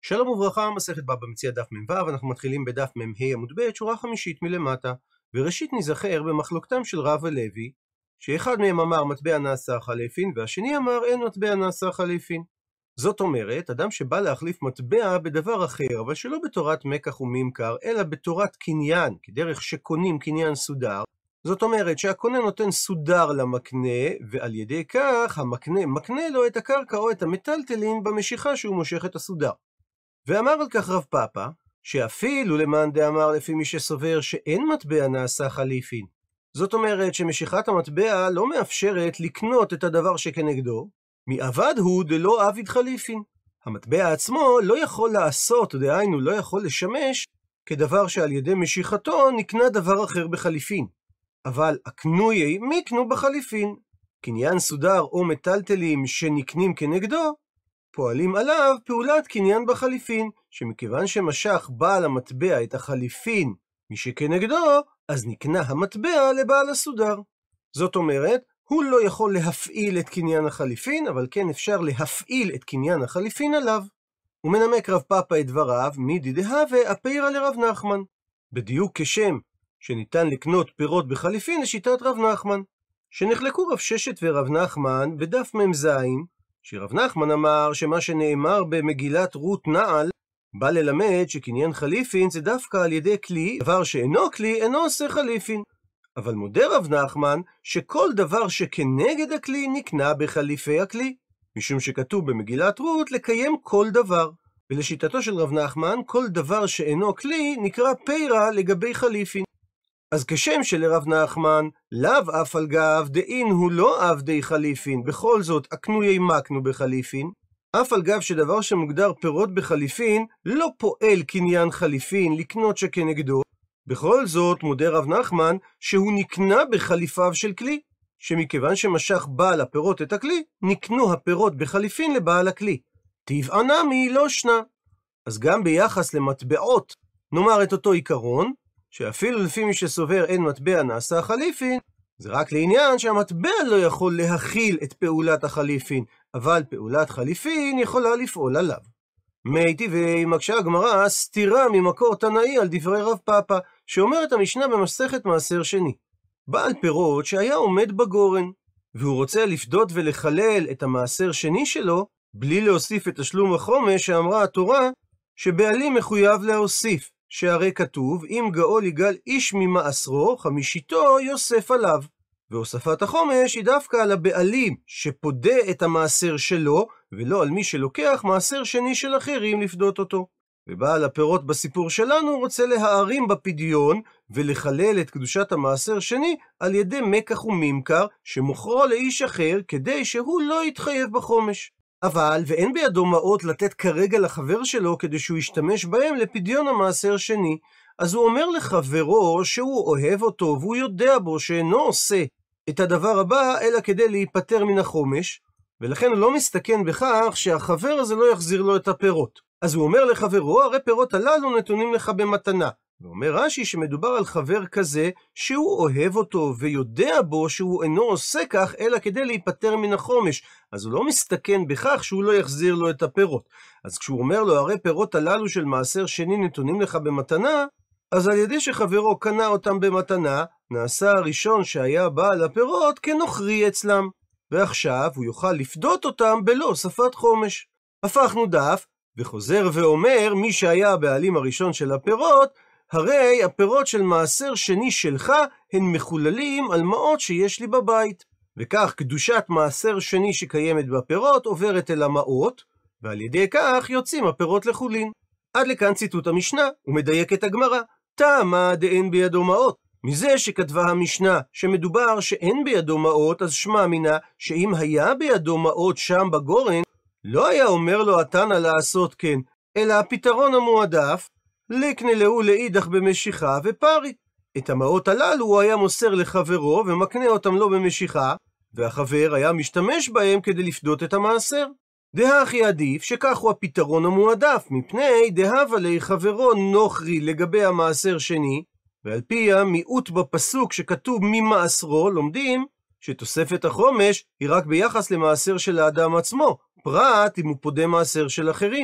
שלום וברכה, מסכת בבא מציעא דף מ"ו, אנחנו מתחילים בדף מ"ה עמוד ב', שורה חמישית מלמטה. וראשית נזכר במחלוקתם של רב ולוי, שאחד מהם אמר מטבע נעשה חליפין, והשני אמר אין מטבע נעשה חליפין. זאת אומרת, אדם שבא להחליף מטבע בדבר אחר, אבל שלא בתורת מקח וממכר, אלא בתורת קניין, כדרך שקונים קניין סודר. זאת אומרת שהקונה נותן סודר למקנה, ועל ידי כך המקנה מקנה לו את הקרקע או את המטלטלין במשיכה שהוא מושך את הסודר. ואמר על כך רב פאפא, שאפילו למאן דאמר לפי מי שסובר שאין מטבע נעשה חליפין. זאת אומרת שמשיכת המטבע לא מאפשרת לקנות את הדבר שכנגדו, מעבד הוא דלא עביד חליפין. המטבע עצמו לא יכול לעשות, דהיינו לא יכול לשמש, כדבר שעל ידי משיכתו נקנה דבר אחר בחליפין. אבל הקנויי מיקנו בחליפין. קניין סודר או מטלטלים שנקנים כנגדו, פועלים עליו פעולת קניין בחליפין, שמכיוון שמשך בעל המטבע את החליפין משכנגדו, אז נקנה המטבע לבעל הסודר. זאת אומרת, הוא לא יכול להפעיל את קניין החליפין, אבל כן אפשר להפעיל את קניין החליפין עליו. ומנמק רב פאפא את דבריו, מידי דהווה אפירא לרב נחמן. בדיוק כשם שניתן לקנות פירות בחליפין לשיטת רב נחמן. שנחלקו רב ששת ורב נחמן בדף מ"ז, שרב נחמן אמר שמה שנאמר במגילת רות נעל, בא ללמד שקניין חליפין זה דווקא על ידי כלי, דבר שאינו כלי אינו עושה חליפין. אבל מודה רב נחמן שכל דבר שכנגד הכלי נקנה בחליפי הכלי, משום שכתוב במגילת רות לקיים כל דבר. ולשיטתו של רב נחמן, כל דבר שאינו כלי נקרא פירה לגבי חליפין. אז כשם שלרב נחמן, לאו אף על גב דאין הוא לא עבדי חליפין, בכל זאת הקנויי מקנו בחליפין, אף על גב שדבר שמוגדר פירות בחליפין, לא פועל קניין חליפין לקנות שכנגדו, בכל זאת מודה רב נחמן שהוא נקנה בחליפיו של כלי, שמכיוון שמשך בעל הפירות את הכלי, נקנו הפירות בחליפין לבעל הכלי. טבעה נמי לא שנה. אז גם ביחס למטבעות, נאמר את אותו עיקרון, שאפילו לפי מי שסובר אין מטבע נעשה חליפין, זה רק לעניין שהמטבע לא יכול להכיל את פעולת החליפין, אבל פעולת חליפין יכולה לפעול עליו. מי טבעי מקשה הגמרא סתירה ממקור תנאי על דברי רב פאפא, שאומרת המשנה במסכת מעשר שני. בעל פירות שהיה עומד בגורן, והוא רוצה לפדות ולחלל את המעשר שני שלו, בלי להוסיף את תשלום החומש שאמרה התורה, שבעלים מחויב להוסיף. שהרי כתוב, אם גאול יגאל איש ממעשרו, חמישיתו יוסף עליו. והוספת החומש היא דווקא על הבעלים שפודה את המעשר שלו, ולא על מי שלוקח מעשר שני של אחרים לפדות אותו. ובעל הפירות בסיפור שלנו רוצה להערים בפדיון, ולחלל את קדושת המעשר שני על ידי מקח וממכר, שמוכרו לאיש אחר, כדי שהוא לא יתחייב בחומש. אבל, ואין בידו מעות לתת כרגע לחבר שלו כדי שהוא ישתמש בהם לפדיון המעשר שני, אז הוא אומר לחברו שהוא אוהב אותו והוא יודע בו שאינו עושה את הדבר הבא אלא כדי להיפטר מן החומש, ולכן הוא לא מסתכן בכך שהחבר הזה לא יחזיר לו את הפירות. אז הוא אומר לחברו, הרי פירות הללו נתונים לך במתנה. ואומר רש"י שמדובר על חבר כזה שהוא אוהב אותו ויודע בו שהוא אינו עושה כך אלא כדי להיפטר מן החומש, אז הוא לא מסתכן בכך שהוא לא יחזיר לו את הפירות. אז כשהוא אומר לו הרי פירות הללו של מעשר שני נתונים לך במתנה, אז על ידי שחברו קנה אותם במתנה, נעשה הראשון שהיה בעל הפירות כנוכרי אצלם, ועכשיו הוא יוכל לפדות אותם בלא הוספת חומש. הפכנו דף וחוזר ואומר מי שהיה הבעלים הראשון של הפירות, הרי הפירות של מעשר שני שלך הן מחוללים על מעות שיש לי בבית. וכך קדושת מעשר שני שקיימת בפירות עוברת אל המעות, ועל ידי כך יוצאים הפירות לחולין. עד לכאן ציטוט המשנה, ומדייק את הגמרא. טעמה דאין בידו מעות. מזה שכתבה המשנה שמדובר שאין בידו מעות, אז שמע מינה שאם היה בידו מעות שם בגורן, לא היה אומר לו התנא לעשות כן, אלא הפתרון המועדף, לקנה לו לאידך במשיכה ופרי. את המעות הללו הוא היה מוסר לחברו ומקנה אותם לו במשיכה, והחבר היה משתמש בהם כדי לפדות את המעשר. דהכי עדיף שכך הוא הפתרון המועדף, מפני דהבה לי חברו נוכרי לגבי המעשר שני, ועל פי המיעוט בפסוק שכתוב ממעשרו, לומדים שתוספת החומש היא רק ביחס למעשר של האדם עצמו, פרט אם הוא פודה מעשר של אחרים.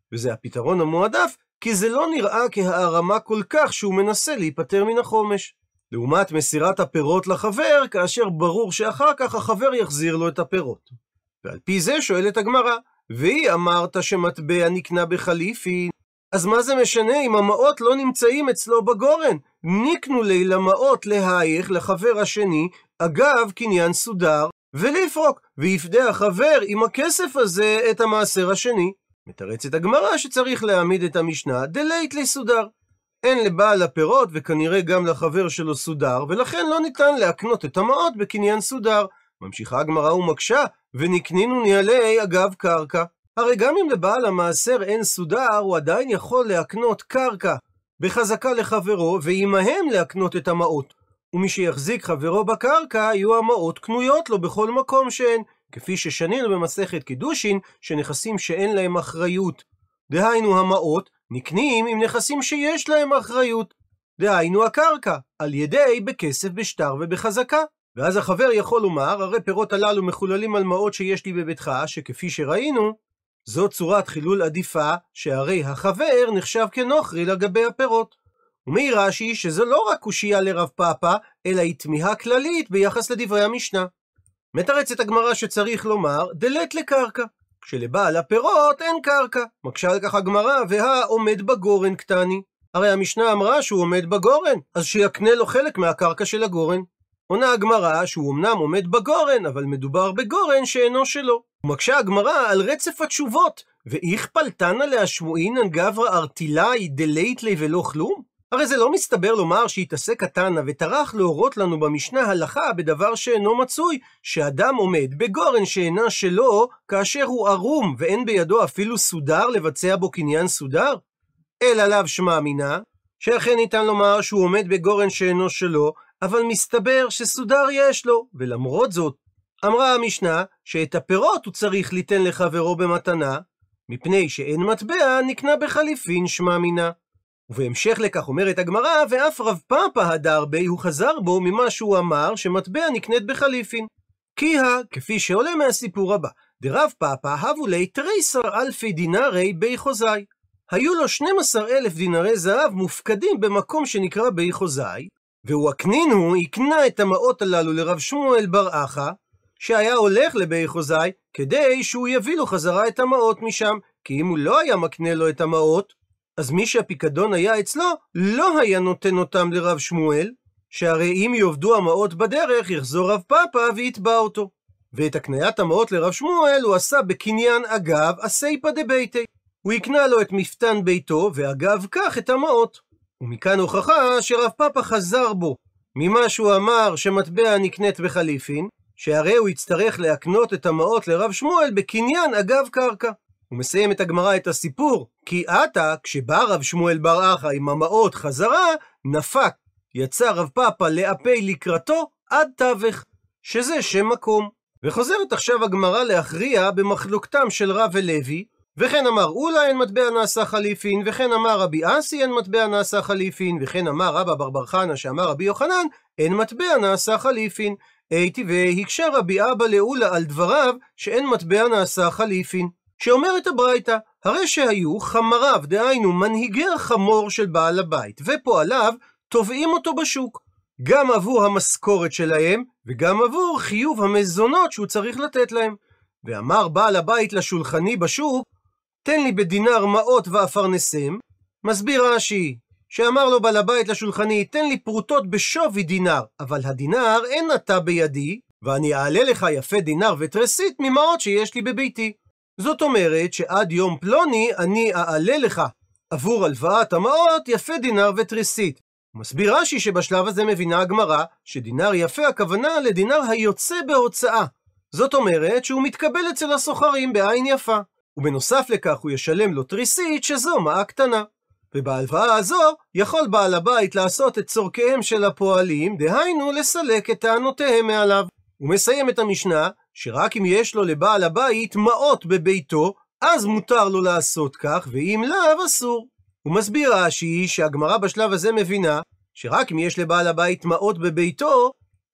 וזה הפתרון המועדף, כי זה לא נראה כהערמה כל כך שהוא מנסה להיפטר מן החומש. לעומת מסירת הפירות לחבר, כאשר ברור שאחר כך החבר יחזיר לו את הפירות. ועל פי זה שואלת הגמרא, והיא אמרת שמטבע נקנה בחליפין, אז מה זה משנה אם המעות לא נמצאים אצלו בגורן? נקנו לי למעות להייך לחבר השני, אגב קניין סודר, ולפרוק, ויפדה החבר עם הכסף הזה את המעשר השני. מתרצת הגמרא שצריך להעמיד את המשנה דלית לסודר. אין לבעל הפירות וכנראה גם לחבר שלו סודר, ולכן לא ניתן להקנות את המעות בקניין סודר. ממשיכה הגמרא ומקשה, ונקנינו ניהלי אגב קרקע. הרי גם אם לבעל המעשר אין סודר, הוא עדיין יכול להקנות קרקע בחזקה לחברו, ועימהם להקנות את המעות. ומי שיחזיק חברו בקרקע, יהיו המעות קנויות לו בכל מקום שהן, כפי ששנינו במסכת קידושין, שנכסים שאין להם אחריות, דהיינו המעות, נקנים עם נכסים שיש להם אחריות, דהיינו הקרקע, על ידי בכסף בשטר ובחזקה. ואז החבר יכול לומר, הרי פירות הללו מחוללים על מעות שיש לי בביתך, שכפי שראינו, זו צורת חילול עדיפה, שהרי החבר נחשב כנוכרי לגבי הפירות. ומעיר רש"י שזו לא רק קושייה לרב פאפא, אלא היא תמיהה כללית ביחס לדברי המשנה. מתרצת הגמרא שצריך לומר, דלת לקרקע, כשלבעל הפירות אין קרקע. מקשה על כך הגמרא, והעומד בגורן קטני. הרי המשנה אמרה שהוא עומד בגורן, אז שיקנה לו חלק מהקרקע של הגורן. עונה הגמרא שהוא אמנם עומד בגורן, אבל מדובר בגורן שאינו שלו. ומקשה הגמרא על רצף התשובות, ואיך פלטנה להשמועינן גברא ארטילאי דלית לי ולא כלום? הרי זה לא מסתבר לומר שהתעסק התנא וטרח להורות לנו במשנה הלכה בדבר שאינו מצוי, שאדם עומד בגורן שאינה שלו, כאשר הוא ערום ואין בידו אפילו סודר לבצע בו קניין סודר? אלא לאו שמע מינה, שאכן ניתן לומר שהוא עומד בגורן שאינו שלו, אבל מסתבר שסודר יש לו, ולמרות זאת, אמרה המשנה שאת הפירות הוא צריך ליתן לחברו במתנה, מפני שאין מטבע נקנה בחליפין שמע מינה. ובהמשך לכך אומרת הגמרא, ואף רב פאפא הדר בי, הוא חזר בו ממה שהוא אמר שמטבע נקנית בחליפין. כי כפי שעולה מהסיפור הבא, דרב פאפא הבו לי 13,000 דינרי בי חוזאי. היו לו 12,000 דינרי זהב מופקדים במקום שנקרא בי חוזאי, והוא הקנינו, הקנה את המעות הללו לרב שמואל בר אחא, שהיה הולך לבי חוזאי, כדי שהוא יביא לו חזרה את המעות משם, כי אם הוא לא היה מקנה לו את המעות, אז מי שהפיקדון היה אצלו, לא היה נותן אותם לרב שמואל, שהרי אם יאבדו המעות בדרך, יחזור רב פאפא ויתבע אותו. ואת הקניית המעות לרב שמואל הוא עשה בקניין אגב אסייפא דביתי. הוא הקנה לו את מפתן ביתו, ואגב כך את המעות. ומכאן הוכחה שרב פאפא חזר בו ממה שהוא אמר שמטבע נקנית בחליפין, שהרי הוא יצטרך להקנות את המעות לרב שמואל בקניין אגב קרקע. הוא מסיים את הגמרא את הסיפור, כי עתה כשבא רב שמואל בר אחא עם המעות חזרה, נפק, יצא רב פאפא לאפי לקראתו עד תווך, שזה שם מקום. וחוזרת עכשיו הגמרא להכריע במחלוקתם של רב ולוי, וכן אמר אולה אין מטבע נעשה חליפין, וכן אמר רבי אסי אין מטבע נעשה חליפין, וכן אמר רבא בר חנא שאמר רבי יוחנן אין מטבע נעשה חליפין. הייתי והקשה רבי אבא לאולה על דבריו שאין מטבע נעשה חליפין. שאומרת הברייתא, הרי שהיו חמריו, דהיינו מנהיגי החמור של בעל הבית, ופועליו תובעים אותו בשוק, גם עבור המשכורת שלהם, וגם עבור חיוב המזונות שהוא צריך לתת להם. ואמר בעל הבית לשולחני בשוק, תן לי בדינר מעות ואפרנסם. מסביר רש"י, שאמר לו בעל הבית לשולחני, תן לי פרוטות בשווי דינר, אבל הדינר אין אתה בידי, ואני אעלה לך יפה דינר ותרסית ממעות שיש לי בביתי. זאת אומרת שעד יום פלוני אני אעלה לך עבור הלוואת המעות יפה דינר ותרסית. מסביר רש"י שבשלב הזה מבינה הגמרא שדינר יפה הכוונה לדינר היוצא בהוצאה. זאת אומרת שהוא מתקבל אצל הסוחרים בעין יפה. ובנוסף לכך הוא ישלם לו תריסית שזו מעה קטנה. ובהלוואה הזו יכול בעל הבית לעשות את צורכיהם של הפועלים, דהיינו לסלק את טענותיהם מעליו. הוא מסיים את המשנה שרק אם יש לו לבעל הבית מעות בביתו, אז מותר לו לעשות כך, ואם לאו אסור. הוא מסביר רש"י שהגמרא בשלב הזה מבינה שרק אם יש לבעל הבית מעות בביתו,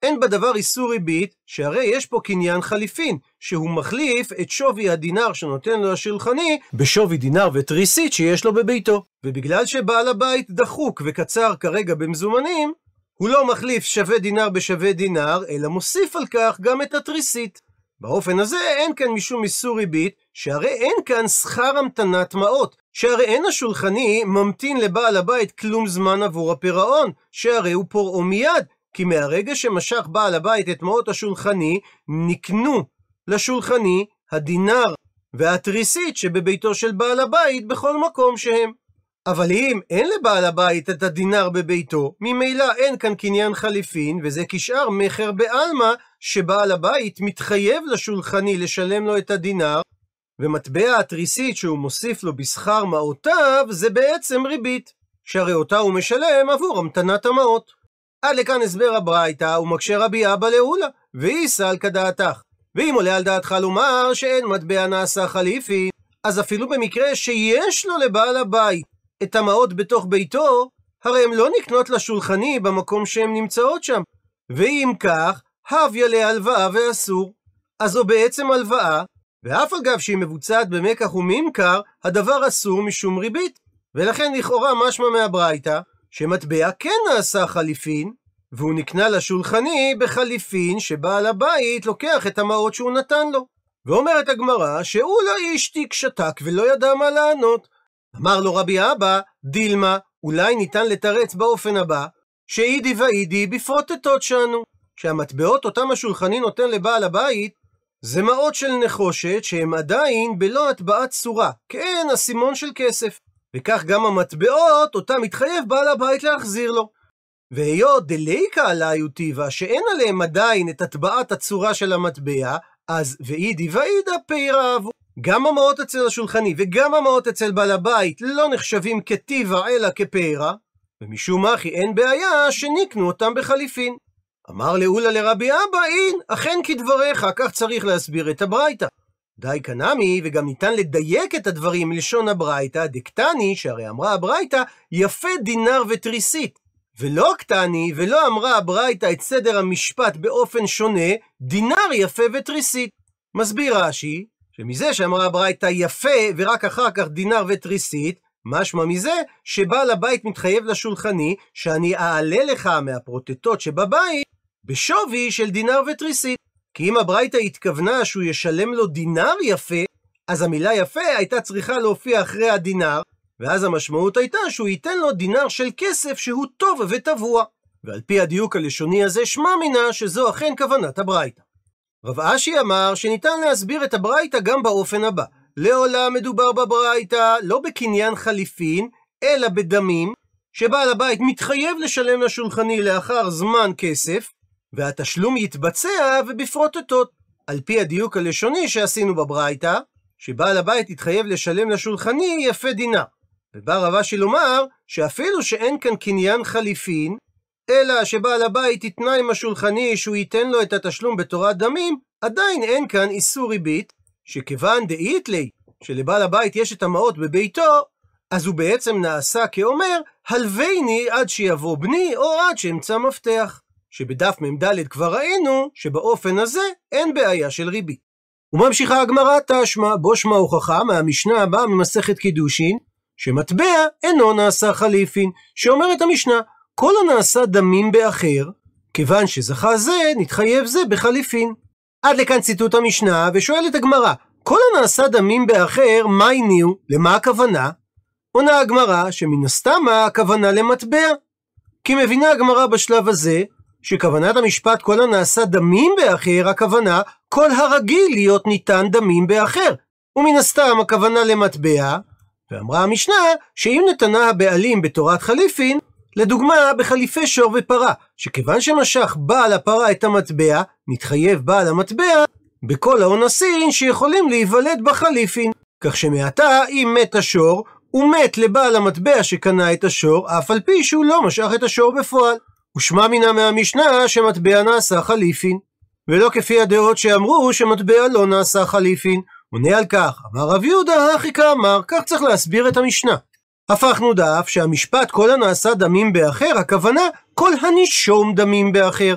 אין בדבר איסור ריבית, שהרי יש פה קניין חליפין, שהוא מחליף את שווי הדינר שנותן לו השולחני, בשווי דינר ותריסית שיש לו בביתו. ובגלל שבעל הבית דחוק וקצר כרגע במזומנים, הוא לא מחליף שווה דינר בשווה דינר, אלא מוסיף על כך גם את התריסית. באופן הזה אין כאן משום איסור ריבית, שהרי אין כאן שכר המתנת מעות, שהרי אין השולחני ממתין לבעל הבית כלום זמן עבור הפירעון, שהרי הוא פורעו מיד, כי מהרגע שמשך בעל הבית את מעות השולחני, נקנו לשולחני הדינר והתריסית שבביתו של בעל הבית בכל מקום שהם. אבל אם אין לבעל הבית את הדינר בביתו, ממילא אין כאן קניין חליפין, וזה כשאר מחר בעלמא, שבעל הבית מתחייב לשולחני לשלם לו את הדינר, ומטבע התריסית שהוא מוסיף לו בשכר מעותיו, זה בעצם ריבית, שהרי אותה הוא משלם עבור המתנת המעות. עד לכאן הסבר הברייתא, ומקשה רבי אבא לאולה, ואיסל כדעתך. ואם עולה על דעתך לומר שאין מטבע נעשה חליפין, אז אפילו במקרה שיש לו לבעל הבית את המעות בתוך ביתו, הרי הן לא נקנות לשולחני במקום שהן נמצאות שם. ואם כך, הביא להלוואה ואסור. אז זו בעצם הלוואה, ואף אגב שהיא מבוצעת במקח וממכר, הדבר אסור משום ריבית. ולכן לכאורה משמע מהברייתא, שמטבע כן נעשה חליפין, והוא נקנה לשולחני בחליפין שבעל הבית לוקח את המעות שהוא נתן לו. ואומרת הגמרא שאולי השתיק שתק ולא ידע מה לענות. אמר לו רבי אבא, דילמה, אולי ניתן לתרץ באופן הבא, שאידי ואידי בפרוטטות שנו, שהמטבעות אותם השולחני נותן לבעל הבית, זה מעות של נחושת שהם עדיין בלא הטבעת צורה, כן הסימון של כסף, וכך גם המטבעות אותם מתחייב בעל הבית להחזיר לו. והיות דליקה עליו טיבה שאין עליהם עדיין את הטבעת הצורה של המטבע, אז ואידי ואידה פירה אבו. גם המעות אצל השולחני וגם המעות אצל בעל הבית לא נחשבים כטיבה אלא כפירה, ומשום אחי אין בעיה שנקנו אותם בחליפין. אמר לאולה לרבי אבא, אין, אכן כדבריך, כך צריך להסביר את הברייתא. די קנמי, וגם ניתן לדייק את הדברים מלשון הברייתא, דקטני, שהרי אמרה הברייתא, יפה דינר ותריסית. ולא קטני, ולא אמרה הברייתא את סדר המשפט באופן שונה, דינר יפה ותריסית. מסביר רש"י, שמזה שאמרה הברייתא יפה, ורק אחר כך דינר ותריסית, משמע מזה שבעל הבית מתחייב לשולחני, שאני אעלה לך מהפרוטטות שבבית, בשווי של דינר ותריסית. כי אם הברייתא התכוונה שהוא ישלם לו דינר יפה, אז המילה יפה הייתה צריכה להופיע אחרי הדינר, ואז המשמעות הייתה שהוא ייתן לו דינר של כסף שהוא טוב וטבוע. ועל פי הדיוק הלשוני הזה שמע מינה שזו אכן כוונת הברייתא. רב אשי אמר שניתן להסביר את הברייתא גם באופן הבא. לעולם מדובר בברייתא לא בקניין חליפין, אלא בדמים, שבעל הבית מתחייב לשלם לשולחני לאחר זמן כסף, והתשלום יתבצע ובפרוטטות. על פי הדיוק הלשוני שעשינו בברייתא, שבעל הבית יתחייב לשלם לשולחני יפה דינר. ובא רב אשי לומר שאפילו שאין כאן קניין חליפין, אלא שבעל הבית יתנה עם השולחני שהוא ייתן לו את התשלום בתורת דמים, עדיין אין כאן איסור ריבית, שכיוון דאית לי, שלבעל הבית יש את המעות בביתו, אז הוא בעצם נעשה כאומר, הלוויני עד שיבוא בני או עד שאמצא מפתח. שבדף מ"ד כבר ראינו שבאופן הזה אין בעיה של ריבית. וממשיכה הגמרא תשמע, בו שמע הוכחה מהמשנה הבאה ממסכת קידושין, שמטבע אינו נעשה חליפין, שאומרת המשנה, כל הנעשה דמים באחר, כיוון שזכה זה, נתחייב זה בחליפין. עד לכאן ציטוט המשנה, ושואלת הגמרא, כל הנעשה דמים באחר, מה הניעו? למה הכוונה? עונה הגמרא, שמן הסתם הכוונה למטבע. כי מבינה הגמרא בשלב הזה, שכוונת המשפט כל הנעשה דמים באחר, הכוונה כל הרגיל להיות ניתן דמים באחר. ומן הסתם הכוונה למטבע, ואמרה המשנה שאם נתנה הבעלים בתורת חליפין, לדוגמה בחליפי שור ופרה, שכיוון שמשך בעל הפרה את המטבע, נתחייב בעל המטבע בכל האונסין שיכולים להיוולד בחליפין. כך שמעתה אם מת השור, הוא מת לבעל המטבע שקנה את השור, אף על פי שהוא לא משך את השור בפועל. ושמע מינה מהמשנה שמטבע נעשה חליפין, ולא כפי הדעות שאמרו שמטבע לא נעשה חליפין. עונה על כך, אמר רב יהודה הכי כאמר, כך צריך להסביר את המשנה. הפכנו דף שהמשפט כל הנעשה דמים באחר, הכוונה כל הנישום דמים באחר.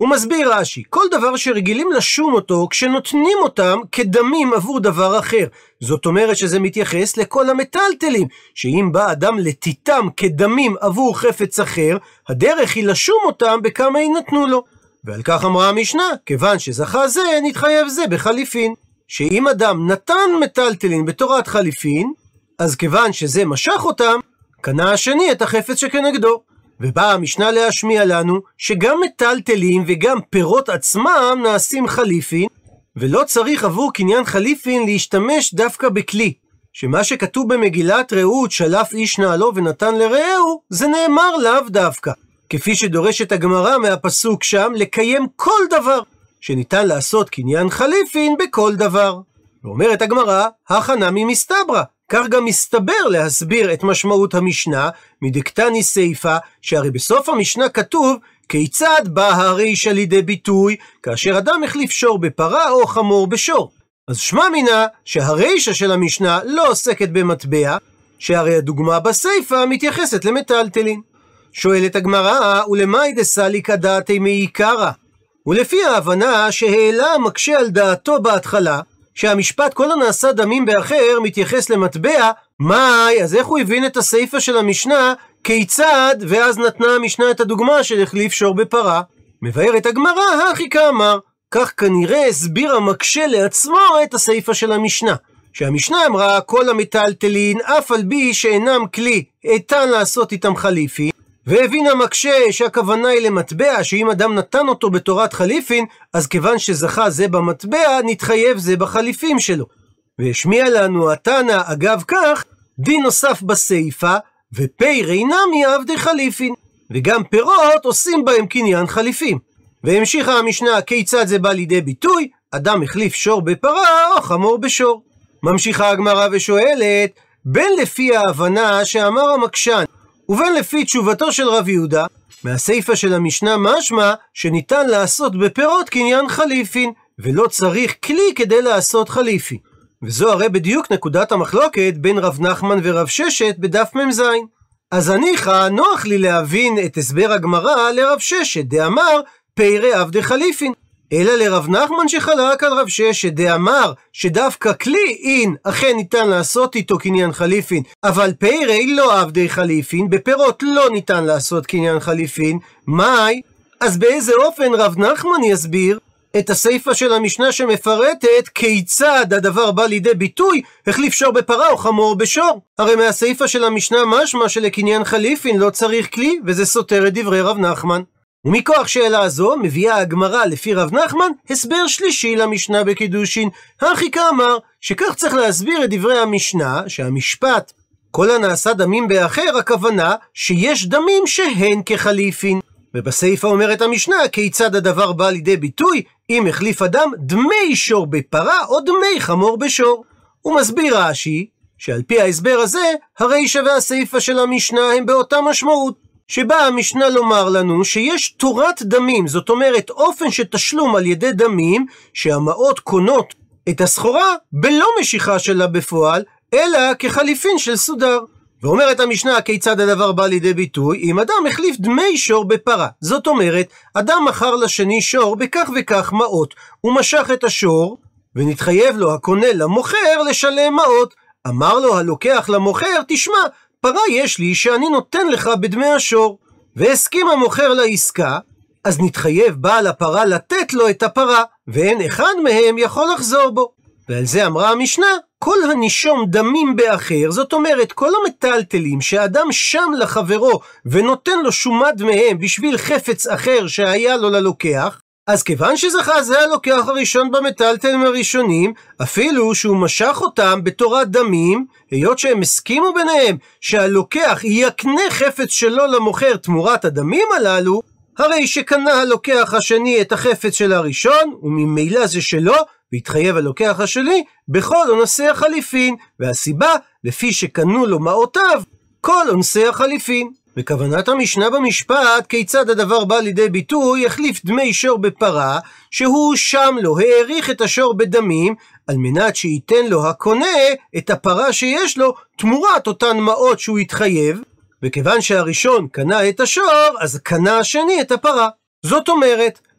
הוא מסביר רש"י, כל דבר שרגילים לשום אותו כשנותנים אותם כדמים עבור דבר אחר. זאת אומרת שזה מתייחס לכל המטלטלים, שאם בא אדם לתיתם כדמים עבור חפץ אחר, הדרך היא לשום אותם בכמה ינתנו לו. ועל כך אמרה המשנה, כיוון שזכה זה, נתחייב זה בחליפין. שאם אדם נתן מטלטלין בתורת חליפין, אז כיוון שזה משך אותם, קנה השני את החפץ שכנגדו. ובאה המשנה להשמיע לנו שגם מטלטלים וגם פירות עצמם נעשים חליפין, ולא צריך עבור קניין חליפין להשתמש דווקא בכלי. שמה שכתוב במגילת רעות שלף איש נעלו ונתן לרעהו, זה נאמר לאו דווקא. כפי שדורשת הגמרא מהפסוק שם לקיים כל דבר, שניתן לעשות קניין חליפין בכל דבר. ואומרת הגמרא, הכנה ממסתברא. כך גם מסתבר להסביר את משמעות המשנה מדקתני סייפה, שהרי בסוף המשנה כתוב כיצד בא הרישא לידי ביטוי כאשר אדם החליף שור בפרה או חמור בשור. אז שמע מינה שהרישא של המשנה לא עוסקת במטבע, שהרי הדוגמה בסייפה מתייחסת למטלטלין. שואלת הגמרא, ולמאי דסליקא דעתי מעיקרא? ולפי ההבנה שהעלה מקשה על דעתו בהתחלה, שהמשפט כל הנעשה דמים באחר מתייחס למטבע, מאי, אז איך הוא הבין את הסייפה של המשנה כיצד, ואז נתנה המשנה את הדוגמה של החליף שור בפרה? מבארת הגמרא, הכי כאמר, כך כנראה הסביר המקשה לעצמו את הסייפה של המשנה, שהמשנה אמרה כל המטלטלין אף על בי שאינם כלי איתן לעשות איתם חליפין, והבין המקשה שהכוונה היא למטבע, שאם אדם נתן אותו בתורת חליפין, אז כיוון שזכה זה במטבע, נתחייב זה בחליפים שלו. והשמיע לנו התנא אגב כך, דין נוסף בסייפה, ופירי נמי עבדי חליפין, וגם פירות עושים בהם קניין חליפים. והמשיכה המשנה כיצד זה בא לידי ביטוי, אדם החליף שור בפרה או חמור בשור. ממשיכה הגמרא ושואלת, בין לפי ההבנה שאמר המקשן, ובין לפי תשובתו של רב יהודה, מהסייפה של המשנה משמע שניתן לעשות בפירות קניין חליפין, ולא צריך כלי כדי לעשות חליפין. וזו הרי בדיוק נקודת המחלוקת בין רב נחמן ורב ששת בדף מ"ז. אז הניחא נוח לי להבין את הסבר הגמרא לרב ששת דאמר פירי עבדי חליפין, אלא לרב נחמן שחלק על רב ששת דאמר שדווקא כלי אין אכן ניתן לעשות איתו קניין חליפין, אבל פירי לא עבדי חליפין, בפירות לא ניתן לעשות קניין חליפין. מאי? אז באיזה אופן רב נחמן יסביר את הסייפה של המשנה שמפרטת כיצד הדבר בא לידי ביטוי החליף שור בפרה או חמור בשור? הרי מהסייפה של המשנה משמע שלקניין חליפין לא צריך כלי, וזה סותר את דברי רב נחמן. ומכוח שאלה זו מביאה הגמרא לפי רב נחמן הסבר שלישי למשנה בקידושין, הכי כאמר, שכך צריך להסביר את דברי המשנה, שהמשפט כל הנעשה דמים באחר, הכוונה שיש דמים שהן כחליפין. ובסייפה אומרת המשנה כיצד הדבר בא לידי ביטוי אם החליף אדם דמי שור בפרה או דמי חמור בשור. הוא מסביר רש"י שעל פי ההסבר הזה הרישא והסייפה של המשנה הם באותה משמעות, שבה המשנה לומר לנו שיש תורת דמים, זאת אומרת אופן שתשלום על ידי דמים, שהמעות קונות את הסחורה בלא משיכה שלה בפועל, אלא כחליפין של סודר. ואומרת המשנה כיצד הדבר בא לידי ביטוי אם אדם החליף דמי שור בפרה. זאת אומרת, אדם מכר לשני שור בכך וכך מעות, הוא משך את השור, ונתחייב לו הקונה למוכר לשלם מעות. אמר לו הלוקח למוכר, תשמע, פרה יש לי שאני נותן לך בדמי השור, והסכים המוכר לעסקה, אז נתחייב בעל הפרה לתת לו את הפרה, ואין אחד מהם יכול לחזור בו. ועל זה אמרה המשנה, כל הנישום דמים באחר, זאת אומרת כל המטלטלים שאדם שם לחברו ונותן לו שומת דמיהם בשביל חפץ אחר שהיה לו ללוקח, אז כיוון שזכה זה הלוקח הראשון במטלטלים הראשונים, אפילו שהוא משך אותם בתורת דמים, היות שהם הסכימו ביניהם שהלוקח יקנה חפץ שלו למוכר תמורת הדמים הללו, הרי שקנה הלוקח השני את החפץ של הראשון, וממילא זה שלו, והתחייב הלוקח השני בכל אונסי החליפין, והסיבה לפי שקנו לו מעותיו כל אונסי החליפין. וכוונת המשנה במשפט כיצד הדבר בא לידי ביטוי החליף דמי שור בפרה, שהוא שם לו העריך את השור בדמים על מנת שייתן לו הקונה את הפרה שיש לו תמורת אותן מעות שהוא התחייב, וכיוון שהראשון קנה את השור אז קנה השני את הפרה. זאת אומרת,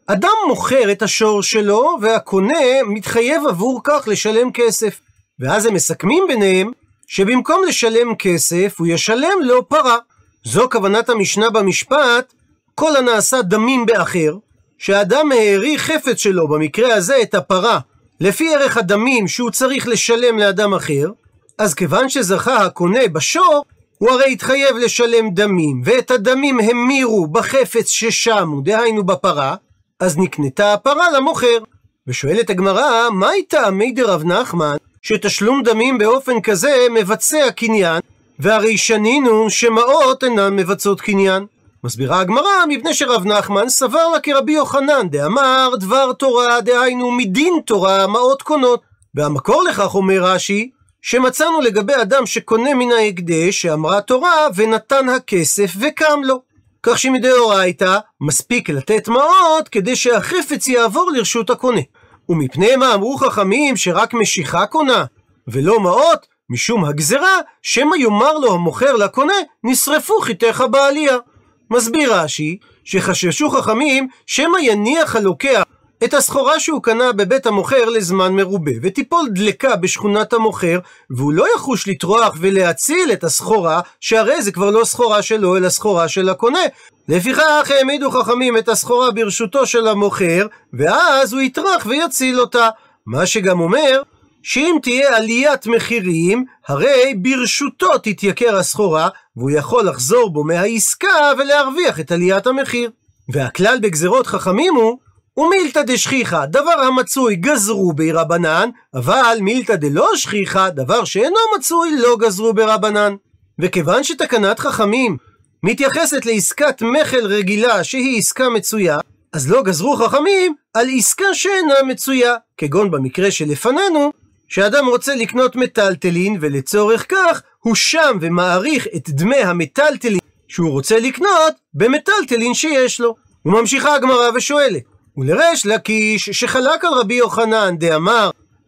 אדם מוכר את השור שלו, והקונה מתחייב עבור כך לשלם כסף. ואז הם מסכמים ביניהם, שבמקום לשלם כסף, הוא ישלם לו פרה. זו כוונת המשנה במשפט, כל הנעשה דמים באחר, שהאדם העריך חפץ שלו, במקרה הזה את הפרה, לפי ערך הדמים שהוא צריך לשלם לאדם אחר, אז כיוון שזכה הקונה בשור, הוא הרי התחייב לשלם דמים, ואת הדמים המירו בחפץ ששמו, דהיינו בפרה, אז נקנתה הפרה למוכר. ושואלת הגמרא, מה הייתה טעמי דרב נחמן, שתשלום דמים באופן כזה מבצע קניין, והרי שנינו שמעות אינן מבצעות קניין? מסבירה הגמרא, מפני שרב נחמן סבר לה כרבי יוחנן, דאמר דבר תורה, דהיינו מדין תורה, מעות קונות. והמקור לכך, אומר רש"י, שמצאנו לגבי אדם שקונה מן ההקדש, שאמרה תורה, ונתן הכסף וקם לו. כך שמדאורייתא מספיק לתת מעות, כדי שהחפץ יעבור לרשות הקונה. ומפני מה אמרו חכמים שרק משיכה קונה, ולא מעות? משום הגזרה, שמא יאמר לו המוכר לקונה, נשרפו חיתך בעלייה. מסביר רש"י, שחששו חכמים שמא יניח הלוקח את הסחורה שהוא קנה בבית המוכר לזמן מרובה, ותיפול דלקה בשכונת המוכר, והוא לא יחוש לטרוח ולהציל את הסחורה, שהרי זה כבר לא סחורה שלו, אלא סחורה של הקונה. לפיכך העמידו חכמים את הסחורה ברשותו של המוכר, ואז הוא יטרח ויציל אותה. מה שגם אומר, שאם תהיה עליית מחירים, הרי ברשותו תתייקר הסחורה, והוא יכול לחזור בו מהעסקה ולהרוויח את עליית המחיר. והכלל בגזרות חכמים הוא, ומילתא דשכיחא, דבר המצוי גזרו ברבנן, אבל מילתא דלא שכיחא, דבר שאינו מצוי לא גזרו ברבנן. וכיוון שתקנת חכמים מתייחסת לעסקת מחל רגילה שהיא עסקה מצויה, אז לא גזרו חכמים על עסקה שאינה מצויה, כגון במקרה שלפנינו, שאדם רוצה לקנות מטלטלין, ולצורך כך הוא שם ומעריך את דמי המטלטלין שהוא רוצה לקנות במטלטלין שיש לו. וממשיכה הגמרא ושואלת, ולריש לקיש שחלק על רבי יוחנן דאמר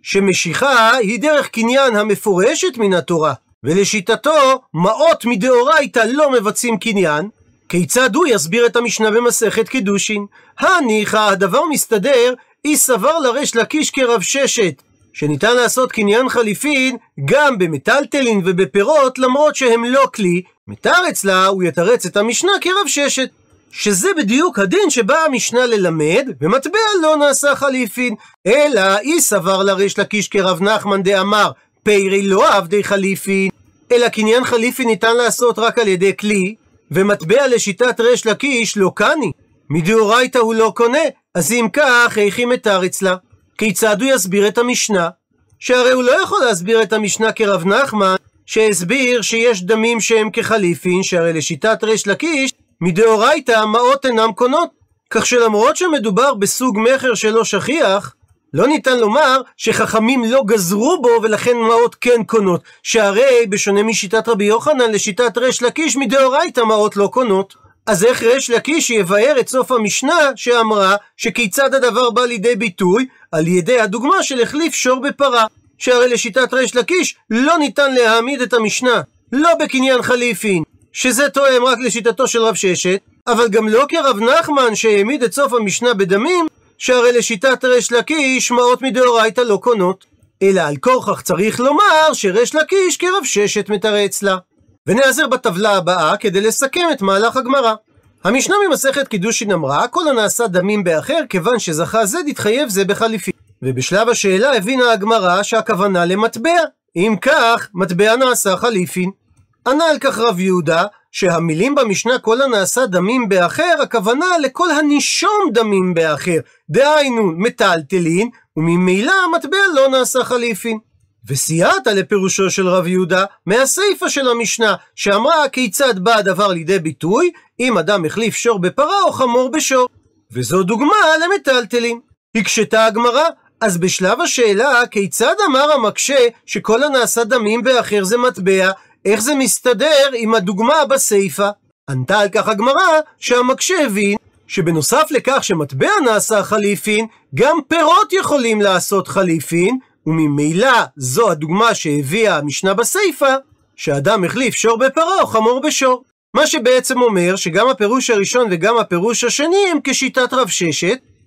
שמשיכה היא דרך קניין המפורשת מן התורה, ולשיטתו מעות מדאורייתא לא מבצעים קניין, כיצד הוא יסביר את המשנה במסכת קידושין? הניחא הדבר מסתדר, היא סבר לריש לקיש כרב ששת, שניתן לעשות קניין חליפין גם במטלטלין ובפירות למרות שהם לא כלי, מתרץ לה הוא יתרץ את המשנה כרב ששת, שזה בדיוק הדין שבא המשנה ללמד, ומטבע לא נעשה חליפין, אלא היא סבר לריש לקיש כרב נחמן דאמר פיירי לא עבדי חליפין, אלא קניין חליפין ניתן לעשות רק על ידי כלי, ומטבע לשיטת ריש לקיש לא קני, מדאורייתא הוא לא קונה, אז אם כך היכי מתרץ לה. כיצד הוא יסביר את המשנה? שהרי הוא לא יכול להסביר את המשנה כרב נחמן, שהסביר שיש דמים שהם כחליפין, שהרי לשיטת ריש לקיש, מדאורייתא מעות אינם קונות, כך שלמרות שמדובר בסוג מחר שלא שכיח, לא ניתן לומר שחכמים לא גזרו בו ולכן מעות כן קונות, שהרי בשונה משיטת רבי יוחנן לשיטת ריש לקיש מדאורייתא מעות לא קונות. אז איך ריש לקיש יבאר את סוף המשנה שאמרה שכיצד הדבר בא לידי ביטוי על ידי הדוגמה של החליף שור בפרה, שהרי לשיטת ריש לקיש לא ניתן להעמיד את המשנה לא בקניין חליפין, שזה תואם רק לשיטתו של רב ששת, אבל גם לא כרב נחמן שהעמיד את סוף המשנה בדמים, שהרי לשיטת ריש לקיש מעות מדאורייתא לא קונות, אלא על כורכך צריך לומר שריש לקיש כרב ששת מתרץ לה. ונעזר בטבלה הבאה כדי לסכם את מהלך הגמרא. המשנה ממסכת קידושין אמרה כל הנעשה דמים באחר כיוון שזכה זה תתחייב זה בחליפין, ובשלב השאלה הבינה הגמרא שהכוונה למטבע, אם כך מטבע נעשה חליפין. ענה על כך רב יהודה שהמילים במשנה כל הנעשה דמים באחר הכוונה לכל הנישום דמים באחר, דהיינו מטלטלין, וממילא המטבע לא נעשה חליפין. וסייעת לפירושו של רב יהודה מהסיפא של המשנה שאמרה כיצד בא הדבר לידי ביטוי אם אדם החליף שור בפרה או חמור בשור, וזו דוגמה למטלטלין. הקשתה הגמרא, אז בשלב השאלה כיצד אמר המקשה שכל הנעשה דמים באחר זה מטבע, איך זה מסתדר עם הדוגמה בסיפא? ענתה על כך הגמרא שהמקשה הבין שבנוסף לכך שמטבע נעשה חליפין, גם פירות יכולים לעשות חליפין, וממילא זו הדוגמה שהביאה המשנה בסיפא, שאדם החליף שור בפרה או חמור בשור. מה שבעצם אומר שגם הפירוש הראשון וגם הפירוש השני הם כשיטת רב ששת,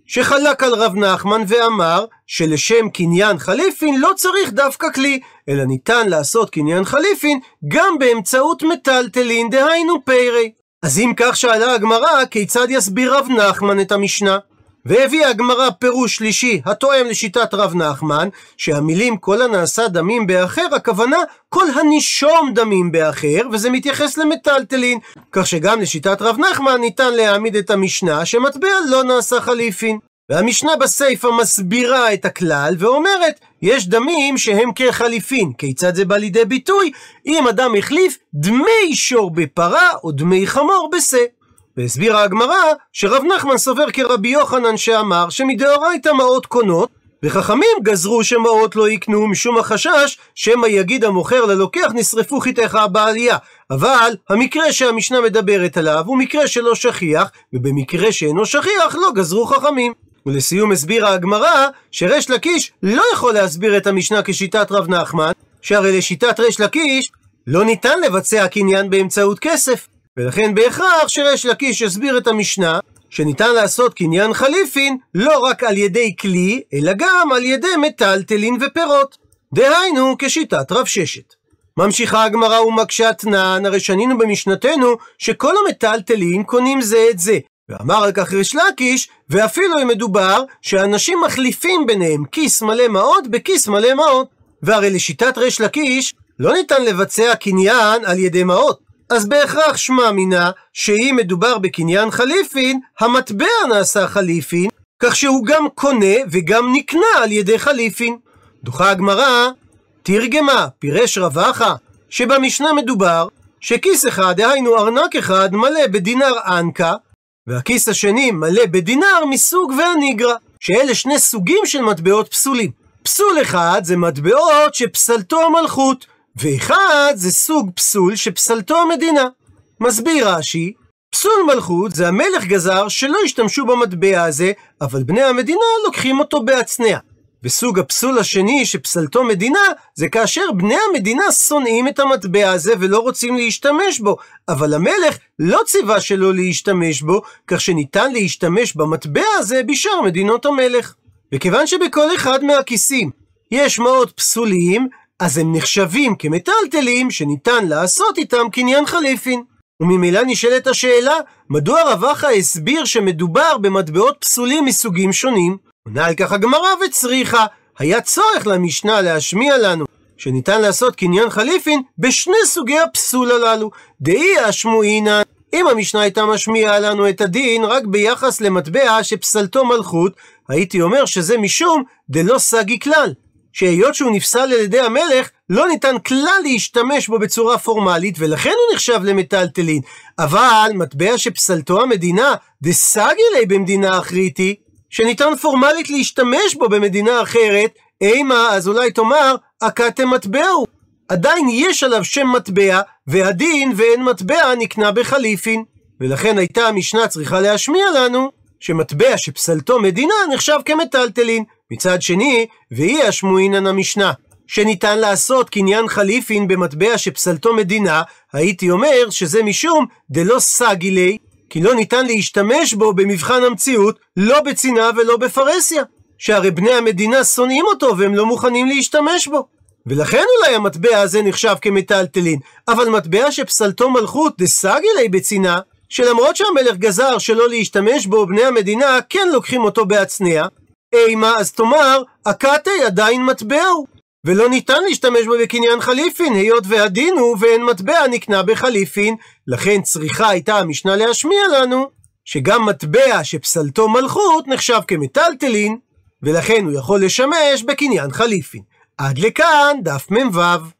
שחלק על רב נחמן ואמר שלשם קניין חליפין לא צריך דווקא כלי, אלא ניתן לעשות קניין חליפין גם באמצעות מטלטלין, דהיינו פיירי. אז אם כך שאלה הגמרא, כיצד יסביר רב נחמן את המשנה? והביאה הגמרא פירוש שלישי התואם לשיטת רב נחמן, שהמילים כל הנעשה דמים באחר, הכוונה כל הנישום דמים באחר, וזה מתייחס למטלטלין, כך שגם לשיטת רב נחמן ניתן להעמיד את המשנה שמטבע לא נעשה חליפין. והמשנה בסייפה מסבירה את הכלל ואומרת, יש דמים שהם כחליפין. כיצד זה בא לידי ביטוי? אם אדם החליף דמי שור בפרה או דמי חמור בשה. והסבירה הגמרא שרב נחמן סובר כרבי יוחנן שאמר שמדאורייתא מעות קונות, וחכמים גזרו שמעות לא יקנו משום החשש שמא יגיד המוכר ללוקח נשרפו חיתך בעלייה. אבל המקרה שהמשנה מדברת עליו הוא מקרה שלא שכיח, ובמקרה שאינו שכיח לא גזרו חכמים. ולסיום הסבירה הגמרא שריש לקיש לא יכול להסביר את המשנה כשיטת רב נחמן, שהרי לשיטת ריש לקיש לא ניתן לבצע קניין באמצעות כסף, ולכן בהכרח שריש לקיש יסביר את המשנה שניתן לעשות קניין חליפין לא רק על ידי כלי, אלא גם על ידי מטלטלין ופירות, דהיינו כשיטת רב ששת. ממשיכה הגמרא ומקשה תנן, הרי שנינו במשנתנו שכל המטלטלין קונים זה את זה, ואמר על כך ריש לקיש, ואפילו אם מדובר שאנשים מחליפים ביניהם כיס מלא מעות בכיס מלא מעות, והרי לשיטת ריש לקיש לא ניתן לבצע קניין על ידי מעות, אז בהכרח שמע מינה שאם מדובר בקניין חליפין, המטבע נעשה חליפין, כך שהוא גם קונה וגם נקנה על ידי חליפין. דוחה הגמרא, תרגמה, פירש רב אחא, שבמשנה מדובר שכיס אחד, דהיינו ארנק אחד, מלא בדינר אנקה, והכיס השני מלא בדינר מסוג והניגרה, שאלה שני סוגים של מטבעות פסולים. פסול אחד זה מטבעות שפסלתו המלכות, ואחד זה סוג פסול שפסלתו המדינה. מסביר רש"י, פסול מלכות זה המלך גזר שלא ישתמשו במטבע הזה, אבל בני המדינה לוקחים אותו בהצנע. וסוג הפסול השני שפסלתו מדינה זה כאשר בני המדינה שונאים את המטבע הזה ולא רוצים להשתמש בו, אבל המלך לא ציווה שלא להשתמש בו, כך שניתן להשתמש במטבע הזה בשאר מדינות המלך. וכיוון שבכל אחד מהכיסים יש מעות פסולים, אז הם נחשבים כמטלטלים שניתן לעשות איתם קניין חליפין. וממילא נשאלת השאלה, מדוע רב אחא הסביר שמדובר במטבעות פסולים מסוגים שונים? עונה על כך הגמרא וצריכה, היה צורך למשנה להשמיע לנו שניתן לעשות קניין חליפין בשני סוגי הפסול הללו. דאי השמועינן, אם המשנה הייתה משמיעה לנו את הדין רק ביחס למטבע שפסלתו מלכות, הייתי אומר שזה משום דלא סגי כלל, שהיות שהוא נפסל על ידי המלך, לא ניתן כלל להשתמש בו בצורה פורמלית, ולכן הוא נחשב למטלטלין. אבל מטבע שפסלתו המדינה, דסגי לי במדינה אחריתי, שניתן פורמלית להשתמש בו במדינה אחרת, אימה, אז אולי תאמר, אקתם מטבעו. עדיין יש עליו שם מטבע, והדין ואין מטבע נקנה בחליפין. ולכן הייתה המשנה צריכה להשמיע לנו, שמטבע שפסלתו מדינה נחשב כמטלטלין. מצד שני, והיא השמועינן המשנה, שניתן לעשות קניין חליפין במטבע שפסלתו מדינה, הייתי אומר שזה משום דלא סגי לי, כי לא ניתן להשתמש בו במבחן המציאות, לא בצינה ולא בפרסיה, שהרי בני המדינה שונאים אותו והם לא מוכנים להשתמש בו. ולכן אולי המטבע הזה נחשב כמטלטלין, אבל מטבע שפסלתו מלכות דסגי לי בצינה, שלמרות שהמלך גזר שלא להשתמש בו, בני המדינה כן לוקחים אותו בהצנע, אימה, אז תאמר, אקתי עדיין מטבעו, ולא ניתן להשתמש בו בקניין חליפין, היות והדין הוא ואין מטבע נקנה בחליפין. לכן צריכה הייתה המשנה להשמיע לנו, שגם מטבע שפסלתו מלכות נחשב כמטלטלין, ולכן הוא יכול לשמש בקניין חליפין. עד לכאן דף מ"ו.